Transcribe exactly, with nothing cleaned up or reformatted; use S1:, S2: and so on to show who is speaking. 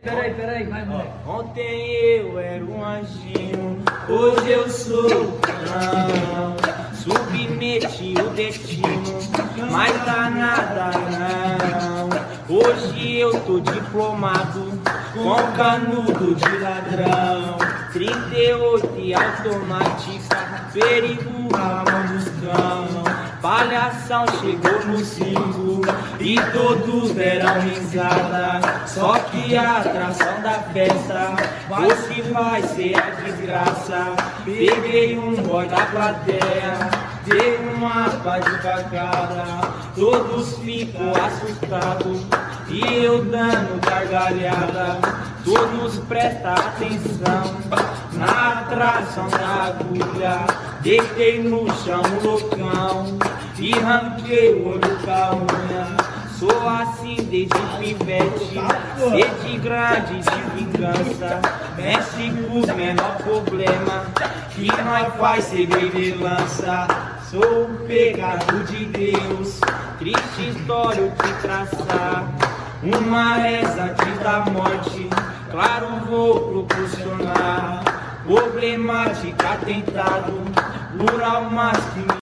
S1: Peraí, peraí, vai, moleque.
S2: Ontem eu era um anjinho, hoje eu sou o cão. Submeti o destino, mas dá nada não. Hoje eu tô diplomado com canudo de ladrão. trinta e oito e automática, perigo na mão dos cão. Palhação chegou no cinco e todos deram risada. Só que a atração da festa hoje vai ser a desgraça. Peguei um boy da plateia, dei uma pá de facada. Todos ficam assustados e eu dando gargalhada. Todos prestam atenção na atração da agulha. Deitei no chão o loucão e ranquei o olho com a unha. Sou assim desde pivete, sede grande de vingança. Mexe com os menor problema que nós faz segredo e lança. Sou o pecado de Deus, triste história eu te traçar. Uma reza antes da morte, claro vou proporcionar. Problemática, atentado, rural, mas que